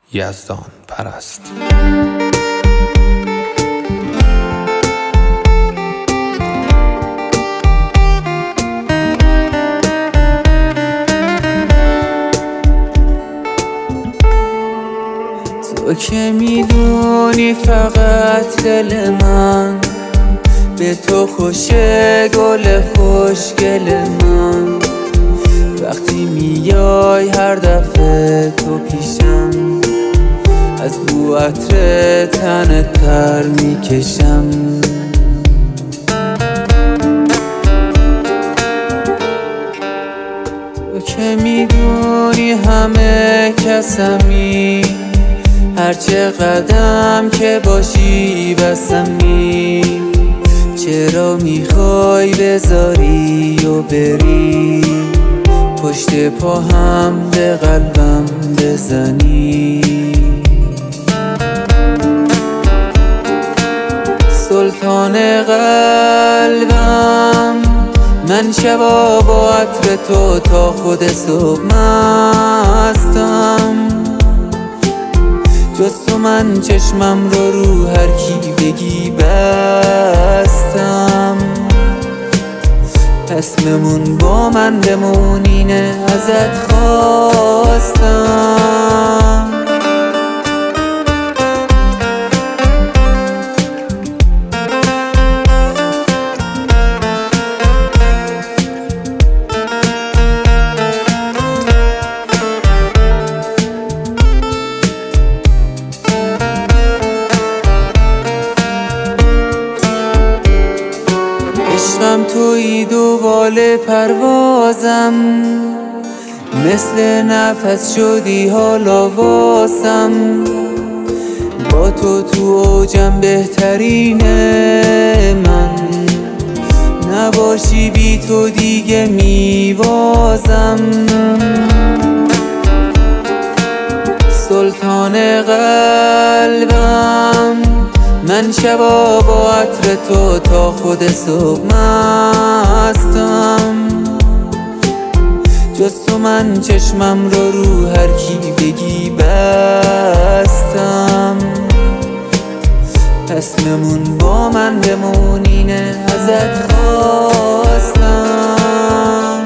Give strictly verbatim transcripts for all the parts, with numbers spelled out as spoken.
یزدان پرست. تو که میدونی فقط دل من به تو خوشه، گل خوشگل من. وقتی میای هر دفعه تو پیشم، از بو عطر تنت پر میکشم. تو که میدونی همه کسمی، هرچه قدم که باشی بسمی. چرا میخوای بذاری و بری، پشت پا هم به قلبم بزنی؟ سلطان قلبم، من شبا با عطر تو تا خود صبح مستم. جز تو من چشمم رو رو هر کی بگی بستم. اسممون با من بمون، اینه ازت خواستم. عشقم تویی، دوبال پروازم، مثل نفس شدی حالا واسم. با تو تو اوجم بهترینه، من نباشی بی تو دیگه میوازم. سلطان قلبم، من شبا با عطر تو تا خود صبح مستم. جز تو من چشمم رو رو هر کی بگی بستم. اسممون با من بمون، اینه ازت خواستم.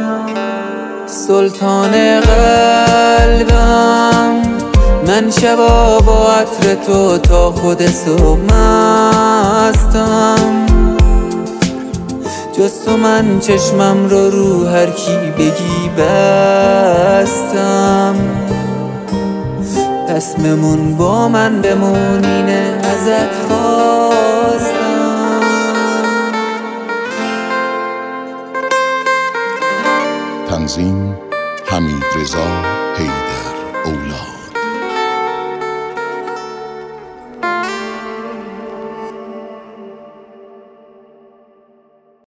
سلطان قلبم، من شبا با عطر تو تا خود صبح مستم. جز تو من چشمم رو رو هر کی بگی بستم. اسممون با من بمون، اینه ازت خواستم. تنظیم حمید رضا حیدر اولی.